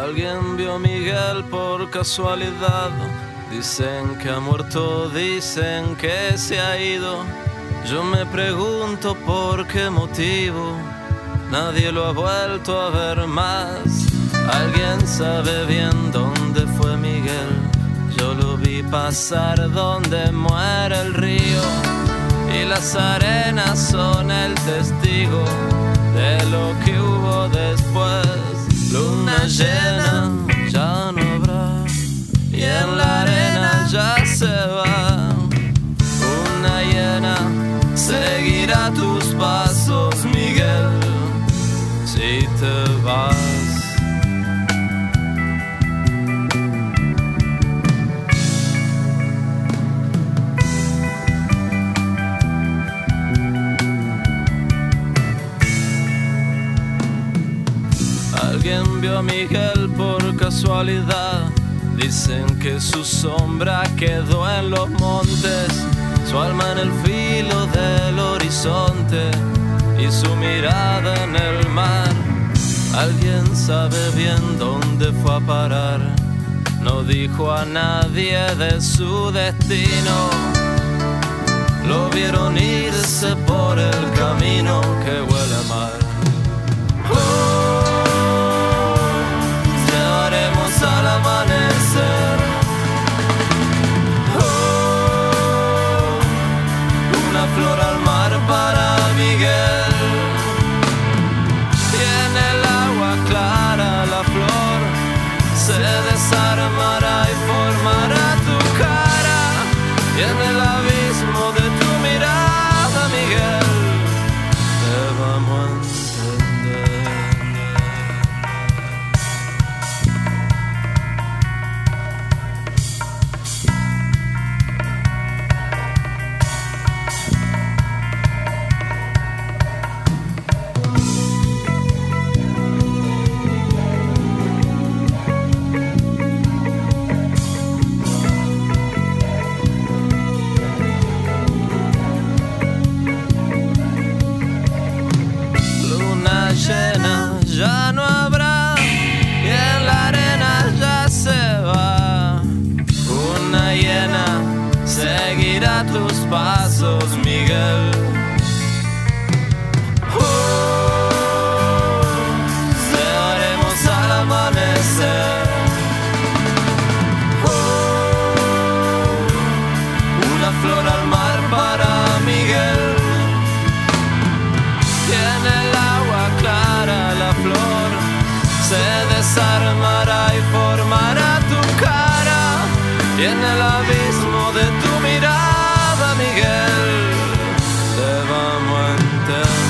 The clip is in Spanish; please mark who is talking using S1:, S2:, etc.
S1: Alguien vio a Miguel por casualidad. Dicen que ha muerto, dicen que se ha ido. Yo me pregunto por qué motivo nadie lo ha vuelto a ver más. Alguien sabe bien dónde fue Miguel. Yo lo vi pasar donde muere el río, y las arenas son el testigo de lo que hubo después. Luna llena ya no habrá, y en la arena ya se va. Una hiena seguirá tus pasos, Miguel, si te vas. Alguien vio a Miguel por casualidad. Dicen que su sombra quedó en los montes, su alma en el filo del horizonte y su mirada en el mar. Alguien sabe bien dónde fue a parar. No dijo a nadie de su destino. Lo vieron irse por el camino que huele a mar. Al amanecer, una flor al mar para Miguel. Y en el agua clara la flor se desarmará y formará tu cara. Y en el abismo de tu mirada, Miguel, te vamos a entender. Ya no habrá, y en la arena ya se va. Una hiena seguirá tus pasos, Miguel. Cebaremos al amanecer. Una flor al mar para Miguel. Tiene el agua clara la flor, se desarmará y formará tu cara. Y en el abismo de tu mirada, Miguel, te vamos a entender.